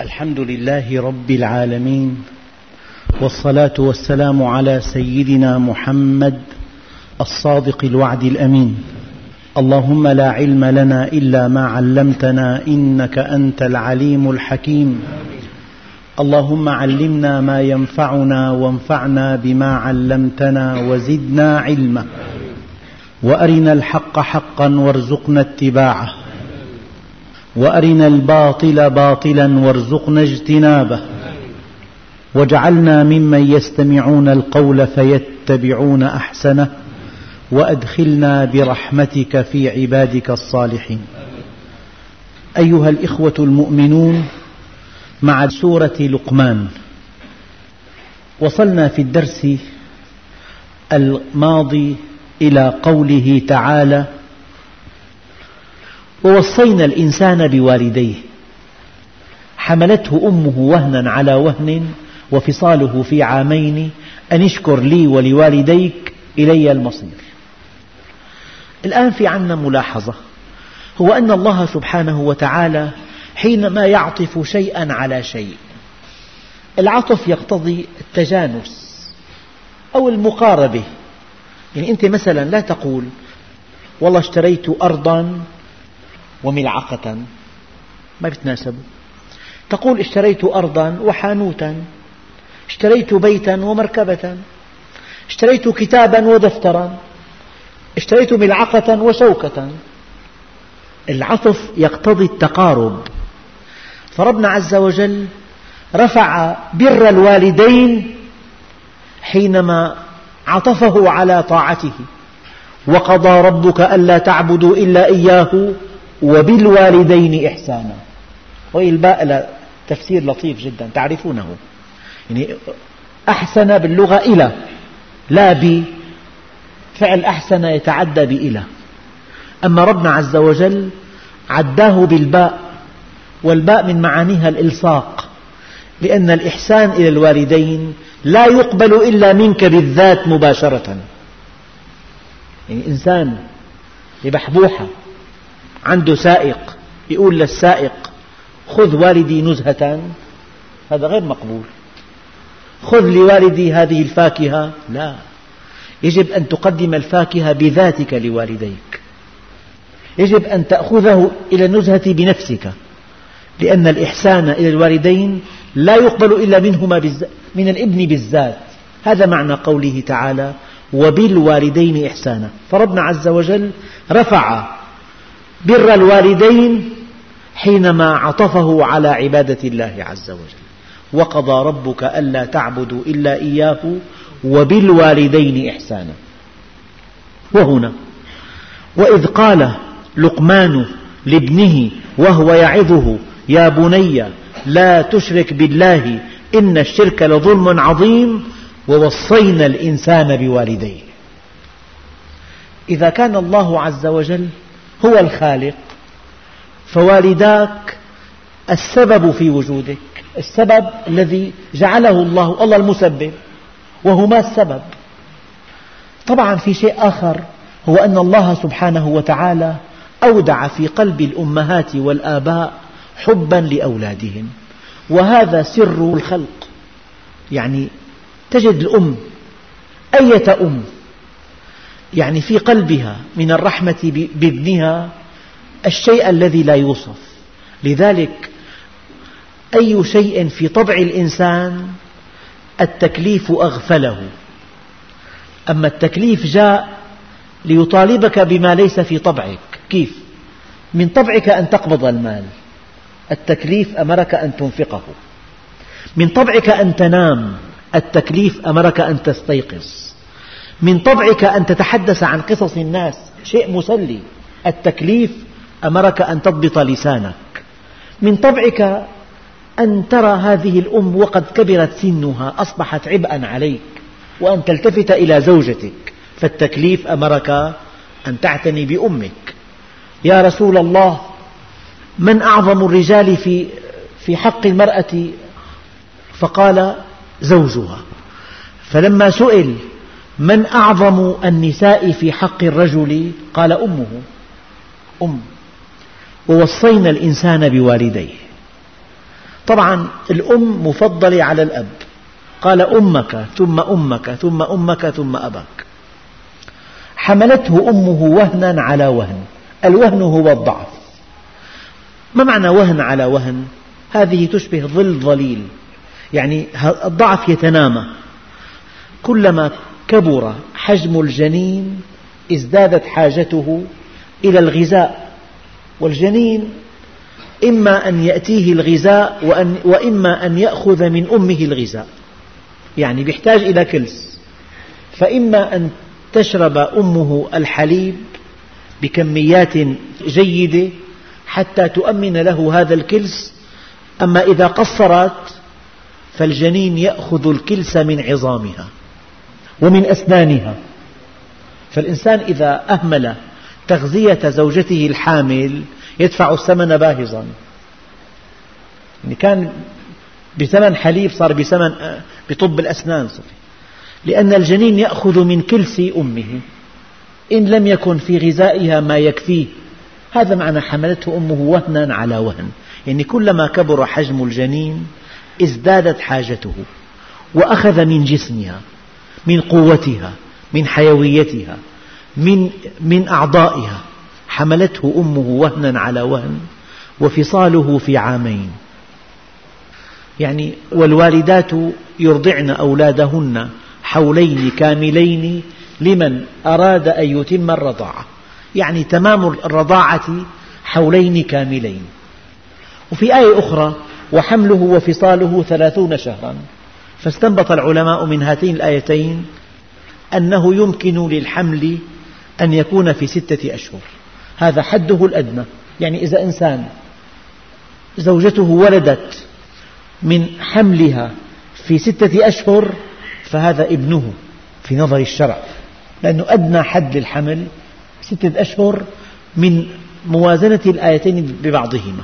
الحمد لله رب العالمين، والصلاة والسلام على سيدنا محمد الصادق الوعد الأمين. اللهم لا علم لنا إلا ما علمتنا إنك أنت العليم الحكيم. اللهم علمنا ما ينفعنا وانفعنا بما علمتنا وزدنا علما، وأرنا الحق حقا وارزقنا اتباعه، وأرنا الباطل باطلا وارزقنا اجتنابه، واجعلنا ممن يستمعون القول فيتبعون أحسنه، وأدخلنا برحمتك في عبادك الصالحين. أيها الإخوة المؤمنون، مع سورة لقمان وصلنا في الدرس الماضي إلى قوله تعالى: ووصينا الإنسان بوالديه حملته أمه وهنا على وهن وفصاله في عامين أن اشكر لي ولوالديك إلي المصير. الآن في عنا ملاحظة، هو أن الله سبحانه وتعالى حينما يعطف شيئا على شيء، العطف يقتضي التجانس أو المقاربة. يعني أنت مثلا لا تقول والله اشتريت أرضا وملعقة، ما بتناسب. تقول اشتريت أرضا وحانوتا، اشتريت بيتا ومركبة، اشتريت كتابا ودفترا، اشتريت ملعقة وشوكة. العطف يقتضي التقارب، فربنا عز وجل رفع بر الوالدين حينما عطفه على طاعته: وقضى ربك ألا تعبدوا إلا إياه وبالوالدين إحسانا. والباء له تفسير لطيف جدا تعرفونه، يعني أحسن باللغة إلى، لا بي، فعل أحسن يتعدى بإلى، أما ربنا عز وجل عداه بالباء، والباء من معانيها الإلصاق، لأن الإحسان إلى الوالدين لا يقبل إلا منك بالذات مباشرة. يعني إنسان ببحبوحة عنده سائق يقول للسائق: خذ والدي نزهة، هذا غير مقبول. خذ لوالدي هذه الفاكهة، لا، يجب أن تقدم الفاكهة بذاتك لوالديك، يجب أن تأخذه إلى النزهة بنفسك، لأن الإحسان إلى الوالدين لا يقبل إلا من الابن بالذات. هذا معنى قوله تعالى: وبالوالدين إحسانا. فربنا عز وجل رفع بر الوالدين حينما عطفه على عبادة الله عز وجل: وقضى ربك ألا تعبدوا إلا إياه وبالوالدين إحسانا. وهنا وإذ قال لقمان لابنه وهو يعظه: يا بني لا تشرك بالله إن الشرك لظلم عظيم، ووصينا الإنسان بوالديه. إذا كان الله عز وجل هو الخالق، فوالداك السبب في وجودك، السبب الذي جعله الله المسبب، وهما السبب. طبعا في شيء آخر، هو أن الله سبحانه وتعالى أودع في قلب الأمهات والآباء حبا لأولادهم، وهذا سر الخلق. يعني تجد الأم أية أم، يعني في قلبها من الرحمة بابنها الشيء الذي لا يوصف. لذلك أي شيء في طبع الإنسان التكليف أغفله، أما التكليف جاء ليطالبك بما ليس في طبعك. كيف؟ من طبعك أن تقبض المال، التكليف أمرك أن تنفقه. من طبعك أن تنام، التكليف أمرك أن تستيقظ. من طبعك أن تتحدث عن قصص الناس، شيء مسلي، التكليف أمرك أن تضبط لسانك. من طبعك أن ترى هذه الأم وقد كبرت سنها أصبحت عبئا عليك، وأن تلتفت إلى زوجتك، فالتكليف أمرك أن تعتني بأمك. يا رسول الله، من أعظم الرجال في حق المرأة؟ فقال: زوجها. فلما سئل من أعظم النساء في حق الرجل؟ قال: أمه. ووصينا الإنسان بوالديه. طبعا الأم مفضلة على الأب، قال أمك ثم أمك ثم أمك ثم أباك. حملته أمه وهنا على وهن، الوهن هو الضعف. ما معنى وهن على وهن؟ هذه تشبه ظل ظليل، يعني الضعف يتنامى. كلما كبر حجم الجنين ازدادت حاجته إلى الغذاء، والجنين إما أن يأتيه الغذاء وإما أن يأخذ من أمه الغذاء، يعني يحتاج إلى كلس، فإما أن تشرب أمه الحليب بكميات جيدة حتى تؤمن له هذا الكلس، أما إذا قصرت فالجنين يأخذ الكلس من عظامها ومن أسنانها. فالإنسان إذا أهمل تغذية زوجته الحامل يدفع الثمن باهظا، يعني كان بثمن حليب صار بطب الأسنان، لأن الجنين يأخذ من كلس أمه إن لم يكن في غذائها ما يكفيه. هذا معنى حملته أمه وهنا على وهن، يعني كلما كبر حجم الجنين ازدادت حاجته وأخذ من جسمها، من قوتها، من حيويتها، من أعضائها. حملته أمه وهنا على وهن وفصاله في عامين. يعني والوالدات يرضعن أولادهن حولين كاملين لمن أراد أن يتم الرضاعة، يعني تمام الرضاعة حولين كاملين. وفي آية أخرى وحمله وفصاله 30 شهرا. فاستنبط العلماء من هاتين الآيتين أنه يمكن للحمل أن يكون في 6 أشهر، هذا حده الأدنى. يعني إذا إنسان زوجته ولدت من حملها في 6 أشهر فهذا ابنه في نظر الشرع، لأنه أدنى حد للحمل 6 أشهر من موازنة الآيتين ببعضهما.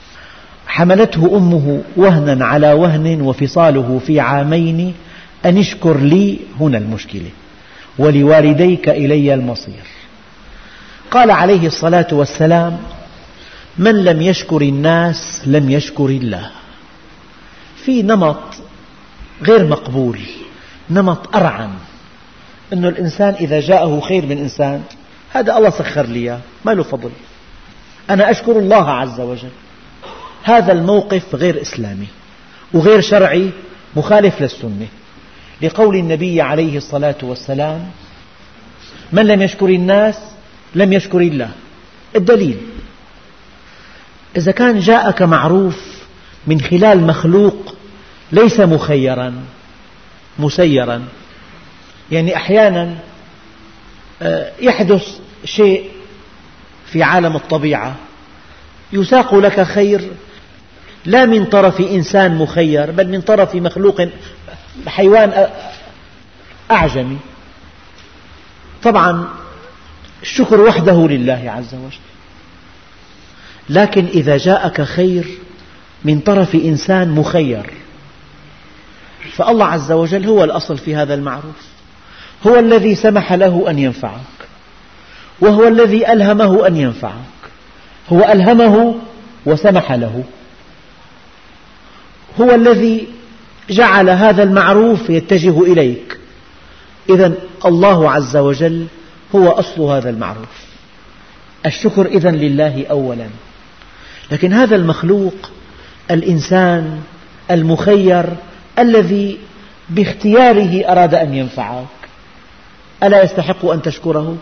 حملته أمه وهنا على وهن وفصاله في عامين أن اشكر لي، هنا المشكلة، ولوالديك إلي المصير. قال عليه الصلاة والسلام: من لم يشكر الناس لم يشكر الله. في نمط غير مقبول، نمط أرعن، أن الإنسان إذا جاءه خير من إنسان، هذا الله سخر لي، ما له فضل، أنا أشكر الله عز وجل. هذا الموقف غير إسلامي وغير شرعي، مخالف للسنة، لقول النبي عليه الصلاة والسلام: من لم يشكر الناس لم يشكر الله. الدليل: إذا كان جاءك معروف من خلال مخلوق ليس مخيرا مسيرا، يعني أحيانا يحدث شيء في عالم الطبيعة يساق لك خير لا من طرف إنسان مخير بل من طرف مخلوق حيوان أعجمي. طبعا الشكر وحده لله عز وجل، لكن إذا جاءك خير من طرف إنسان مخير فالله عز وجل هو الأصل في هذا المعروف، هو الذي سمح له أن ينفعك، وهو الذي ألهمه أن ينفعك، هو ألهمه وسمح له، هو الذي جعل هذا المعروف يتجه إليك. إذن الله عز وجل هو أصل هذا المعروف. الشكر إذن لله أولا، لكن هذا المخلوق الإنسان المخير الذي باختياره أراد أن ينفعك، ألا يستحق أن تشكره؟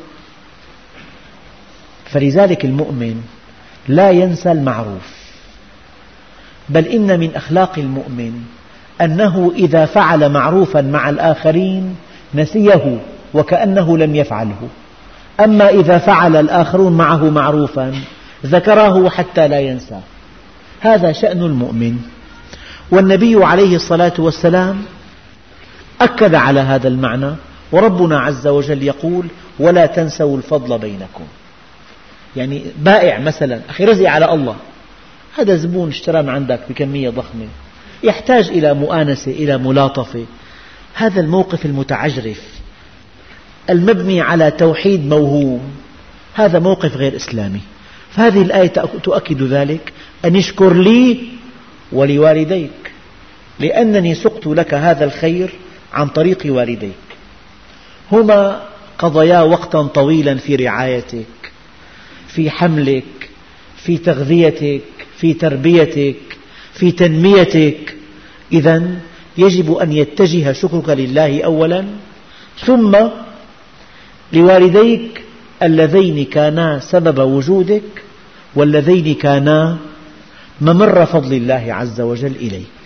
فلذلك المؤمن لا ينسى المعروف، بل إن من أخلاق المؤمن أنه إذا فعل معروفا مع الآخرين نسيه وكأنه لم يفعله، أما إذا فعل الآخرون معه معروفا ذكره حتى لا ينسى. هذا شأن المؤمن. والنبي عليه الصلاة والسلام أكد على هذا المعنى، وربنا عز وجل يقول: ولا تنسوا الفضل بينكم. يعني بائع مثلا، أخي رزق على الله، هذا زبون اشترى من عندك بكمية ضخمة، يحتاج إلى مؤانسة، إلى ملاطفة. هذا الموقف المتعجرف المبني على توحيد موهوم، هذا موقف غير إسلامي. فهذه الآية تؤكد ذلك: أن اشكر لي ولوالديك، لأنني سقت لك هذا الخير عن طريق والديك، هما قضيا وقتا طويلا في رعايتك، في حملك، في تغذيتك، في تربيتك، في تنميتك. إذن يجب أن يتجه شكرك لله أولا، ثم لوالديك اللذين كانا سبب وجودك واللذين كانا ممر فضل الله عز وجل إليك.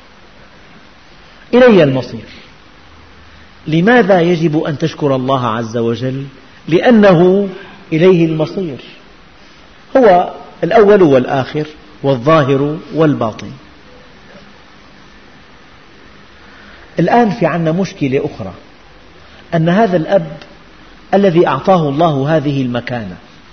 إلي المصير. لماذا يجب أن تشكر الله عز وجل؟ لأنه إليه المصير، هو الأول والآخر والظاهر والباطن. الآن في عندنا مشكلة أخرى، أن هذا الأب الذي أعطاه الله هذه المكانة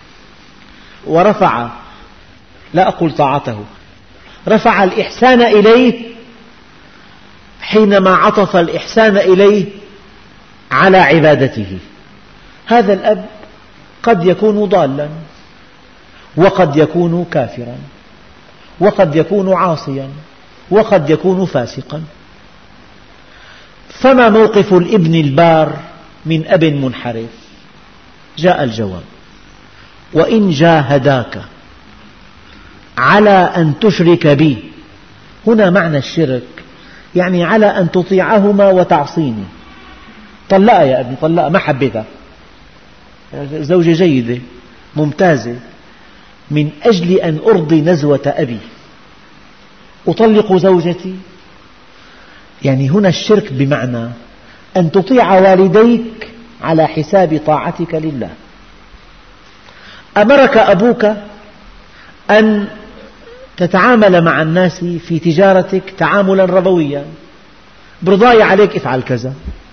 ورفع، لا أقول طاعته، رفع الإحسان إليه حينما عطف الإحسان إليه على عبادته. هذا الأب قد يكون ضالا، وقد يكون كافرا، وقد يكون عاصيا، وقد يكون فاسقا. فما موقف الابن البار من أب منحرف؟ جاء الجواب: وإن جاهداك على أن تشرك بي. هنا معنى الشرك يعني على أن تطيعهما وتعصيني. طلقها يا ابني، طلقها، ما حبيتها، زوجة جيدة ممتازة، من أجل أن أرضي نزوة أبي أطلق زوجتي. يعني هنا الشرك بمعنى أن تطيع والديك على حساب طاعتك لله. أمرك أبوك أن تتعامل مع الناس في تجارتك تعاملا ربويا، برضاي عليك افعل كذا،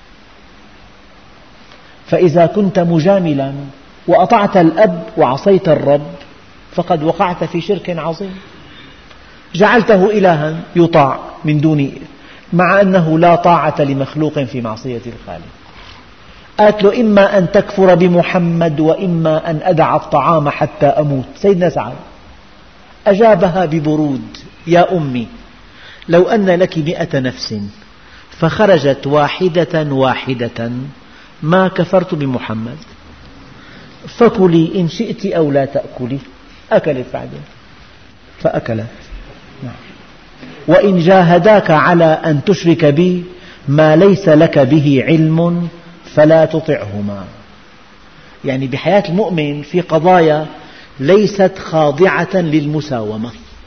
فإذا كنت مجاملا وأطعت الأب وعصيت الرب فقد وقعت في شرك عظيم، جعلته إلها يطاع من دون، مع أنه لا طاعة لمخلوق في معصية الخالق. قالت له: إما أن تكفر بمحمد وإما أن أدع الطعام حتى أموت. سيدنا سعد أجابها ببرود: يا أمي، لو أن لك 100 نفس فخرجت واحدة واحدة ما كفرت بمحمد، فكلي إن شئت أو لا تأكلي. أكلت بعدين فأكلت. وإن جاهداك على أن تشرك بي ما ليس لك به علم فلا تطعهما. يعني بحياة المؤمن في قضايا ليست خاضعة للمساومة،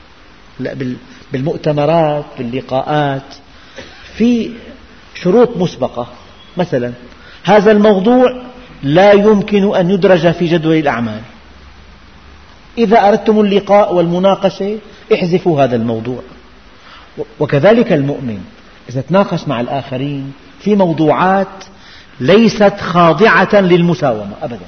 بالمؤتمرات، باللقاءات، في شروط مسبقة. مثلا هذا الموضوع لا يمكن أن يدرج في جدول الأعمال، إذا أردتم اللقاء والمناقشة احذفوا هذا الموضوع. وكذلك المؤمن إذا تناقش مع الآخرين في موضوعات ليست خاضعة للمساومة أبدا.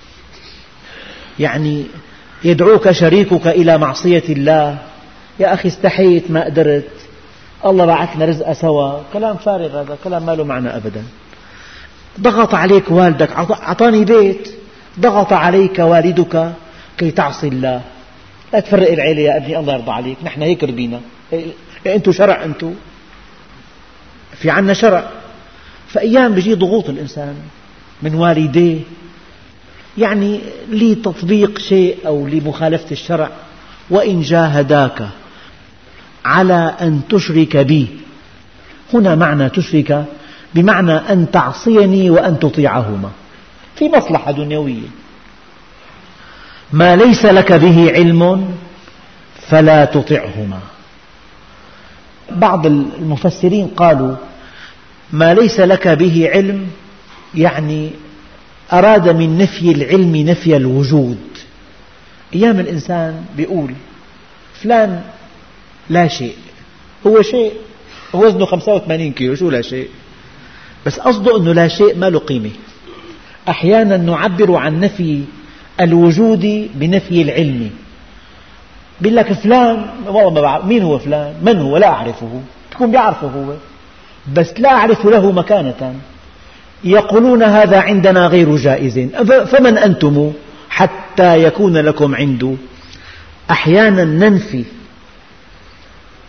يعني يدعوك شريكك إلى معصية الله: يا أخي استحيت ما قدرت، الله بعثنا رزق سوا. كلام فارغ، هذا كلام ما له معنى أبدا. ضغط عليك والدك، أعطاني بيت، ضغط عليك والدك كي تعصي الله. لا تفرق العيلة يا ابني، الله يرضى عليك، نحن هيك ربينا، أنتم شرع، أنتم في عنا شرع. فأيام بيجي ضغوط الإنسان من والديه، يعني لتطبيق شيء أو لمخالفة الشرع. وإن جاهداك على أن تشرك بي، هنا معنى تشرك بمعنى أن تعصيني وأن تطيعهما في مصلحة دنيوية، ما ليس لك به علم فلا تطعهما. بعض المفسرين قالوا: ما ليس لك به علم يعني أراد من نفي العلم نفي الوجود. أيام الإنسان بيقول فلان لا شيء، هو شيء، هو وزنه 85 كيلو، شو لا شيء؟ بس قصده أنه لا شيء ما له قيمة. أحيانا نعبر عن نفي الوجود بنفي العلم. بيقول لك فلان، والله ما بعرف مين هو فلان، من هو، لا أعرفه. تكون بيعرفه هو بس لا أعرف له مكانة. يقولون هذا عندنا غير جائز، فمن أنتم حتى يكون لكم عنده. أحيانا ننفي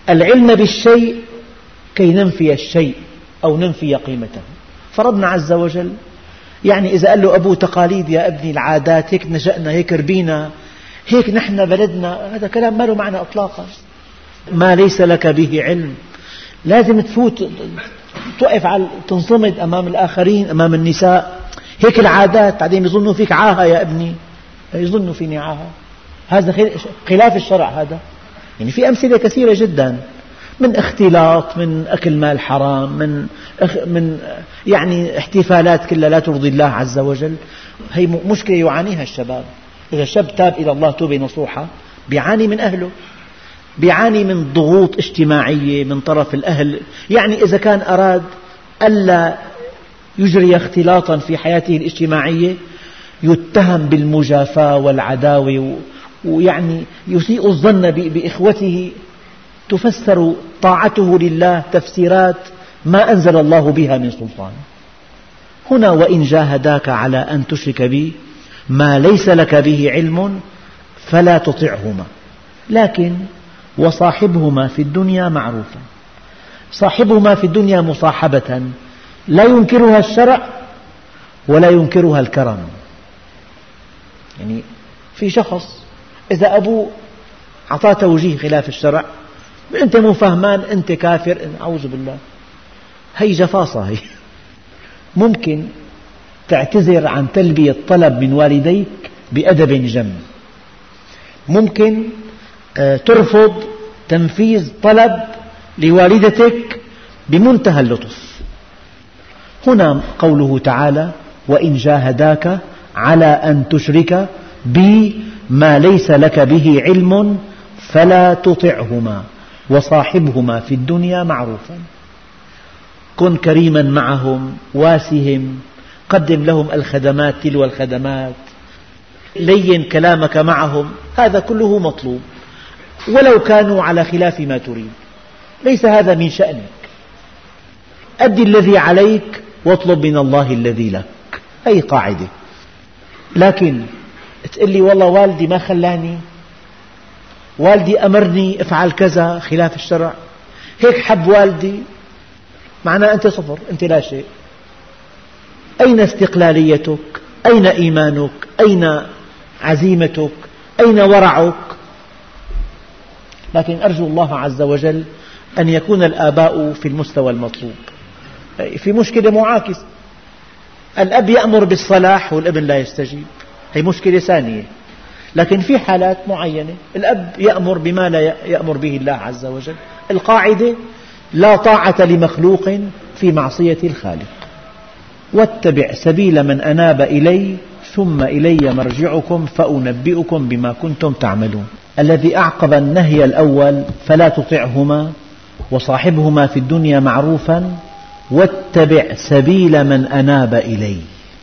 العلم بالشيء كي ننفي الشيء أو ننفي قيمته. فربنا عز وجل يعني إذا قال له أبوه تقاليد يا ابني، العادات، هيك نشأنا، هيك ربينا، هيك نحن بلدنا، هذا كلام ما له معنى إطلاقا. ما ليس لك به علم لازم تفوت توقف تنصمد أمام الآخرين، أمام النساء، هيك العادات، بعدين يظنوا فيك عاهة يا ابني، يظنوا فيني عاهة، هذا خلاف الشرع. هذا يعني في أمثلة كثيرة جدا، من اختلاط، من أكل مال حرام، من يعني احتفالات كلها لا ترضي الله عز وجل. هي مشكلة يعانيها الشباب. إذا شاب تاب إلى الله توبة نصوحة بيعاني من أهله، بيعاني من ضغوط اجتماعية من طرف الأهل. يعني إذا كان أراد ألا يجري اختلاطا في حياته الاجتماعية يتهم بالمجافاة والعداوة، ويعني يسيء الظن بإخوته، تفسر طاعته لله تفسيرات ما أنزل الله بها من سلطان. هنا وإن جاهداك على أن تشرك بي ما ليس لك به علم فلا تطعهما، لكن وصاحبهما في الدنيا معروفا. صاحبهما في الدنيا مصاحبة لا ينكرها الشرع ولا ينكرها الكرم. يعني في شخص إذا أبوه أعطاه توجيه خلاف الشرع، أنت مو فهمان، أنت كافر، أعوذ بالله، هي جفاصة. هي ممكن تعتذر عن تلبية طلب من والديك بأدب جم، ممكن ترفض تنفيذ طلب لوالدتك بمنتهى اللطف. هنا قوله تعالى وإن جاهداك على أن تشرك بي ما ليس لك به علم فلا تطعهما وصاحبهما في الدنيا معروفا. كن كريما معهم، واسهم، قدم لهم الخدمات تلو الخدمات، لين كلامك معهم، هذا كله مطلوب ولو كانوا على خلاف ما تريد، ليس هذا من شأنك. أد الذي عليك واطلب من الله الذي لك، هذه قاعدة. لكن تقول لي والله والدي ما خلاني، والدي أمرني افعل كذا خلاف الشرع، هيك حب والدي، معناه أنت صفر، أنت لا شيء. أين استقلاليتك؟ أين إيمانك؟ أين عزيمتك؟ أين ورعك؟ لكن أرجو الله عز وجل أن يكون الآباء في المستوى المطلوب. في مشكلة معاكسة، الأب يأمر بالصلاح والابن لا يستجيب، هي مشكلة ثانية. لكن في حالات معينة الأب يأمر بما لا يأمر به الله عز وجل. القاعدة لا طاعة لمخلوق في معصية الخالق. واتبع سبيل من أناب إلي ثم إلي مرجعكم فأنبئكم بما كنتم تعملون. الذي أعقب النهي الأول فلا تطعهما وصاحبهما في الدنيا معروفا واتبع سبيل من أناب إلي،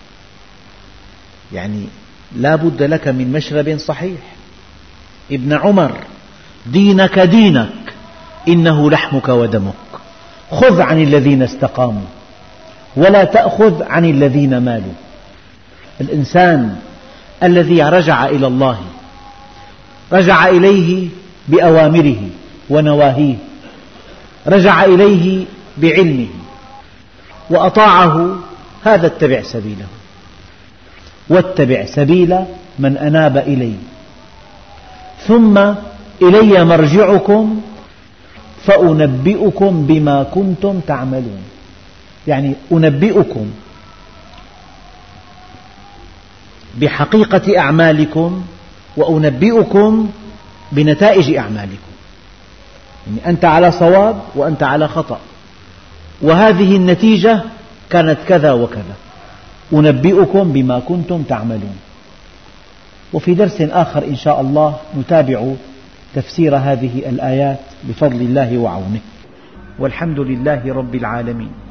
يعني لا بد لك من مشرب صحيح. ابن عمر دينك دينك إنه لحمك ودمك، خذ عن الذين استقاموا ولا تأخذ عن الذين مالوا. الإنسان الذي رجع إلى الله رجع إليه بأوامره ونواهيه، رجع إليه بعلمه وأطاعه، هذا اتبع سبيله. واتبع سبيل من أناب إلي ثم إلي مرجعكم فأنبئكم بما كنتم تعملون، يعني أنبئكم بحقيقة أعمالكم وأنبئكم بنتائج أعمالكم. يعني أنت على صواب وأنت على خطأ، وهذه النتيجة كانت كذا وكذا، أنبئكم بما كنتم تعملون. وفي درس آخر إن شاء الله نتابع تفسير هذه الآيات بفضل الله وعونه، والحمد لله رب العالمين.